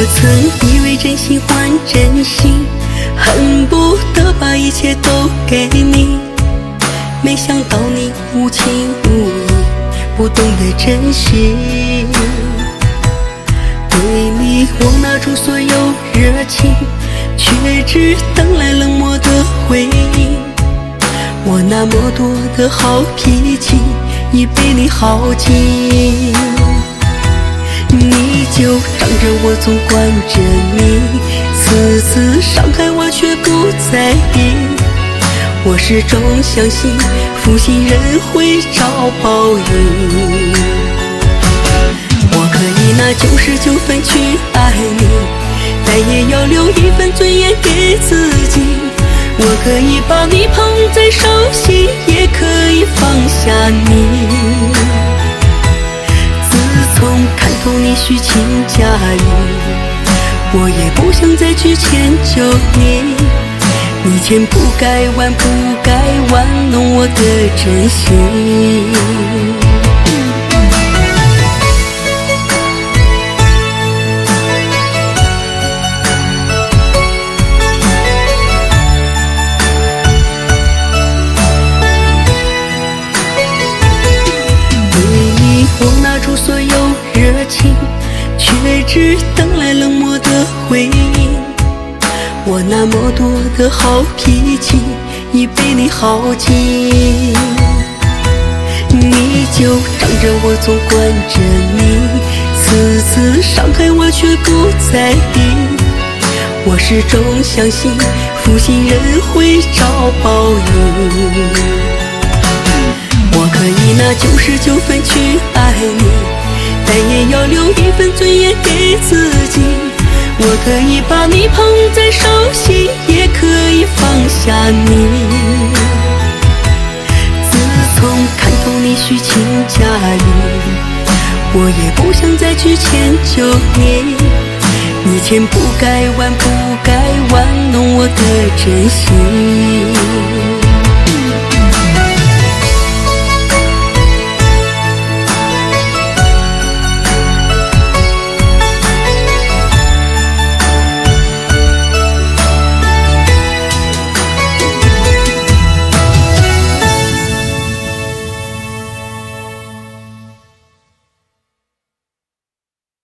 曾以为真心换真心，恨不得把一切都给你，没想到你无情无义，不懂得珍惜。对你我拿出所有热情，却只等来冷漠的回应。我那么多的好脾气已被你耗尽，你就仗着我总惯着你，次次伤害我却不在意。我始终相信负心人会找报应，我可以拿99分去爱你，但也要留1分尊严给自己。我可以把你捧在手心，也可以放下你。自从看透你虚情假意，我也不想再去迁就你。你千不该玩，不该玩弄我的真心。我拿出所有热情，却只等来冷漠的回应。我那么多的好脾气已被你耗尽，你就仗着我总惯着你，次次伤害我却不在意。我始终相信负心人会找报应，我可以拿99分去爱你，但也要留1分尊严给自己。我可以把你捧在手心，也可以放下你。自从看透你虚情假意，我也不想再去迁就你。你千不该玩，不该玩弄我的真心。